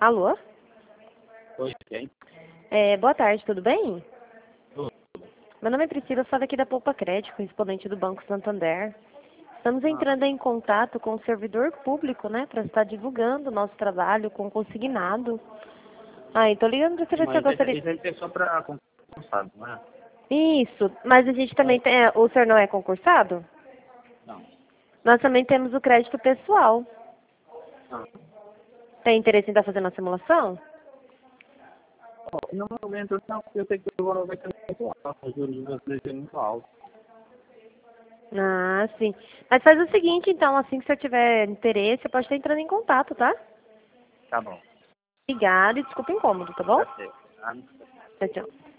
Alô? Oi, quem? Boa tarde, tudo bem? Tudo. Meu nome é Priscila, eu sou daqui da Poupa Crédito, correspondente do Banco Santander. Estamos entrando em contato com o servidor público, né, para estar divulgando o nosso trabalho com consignado. Então ligando para saber se você Mas gostaria... isso é só para concursado, não é? Isso, mas a gente também tem... o senhor não é concursado? Não. Nós também temos o crédito pessoal. Não. Tem interesse em estar fazendo a simulação? No momento, não, porque eu sei que o valor vai ser muito alto, os juros de vocês é muito alto. Ah, sim. Mas faz o seguinte, então, assim que o senhor tiver interesse, você pode estar entrando em contato, tá? Tá bom. Obrigada e desculpa o incômodo, tá bom? Tá certo. Tchau, tchau.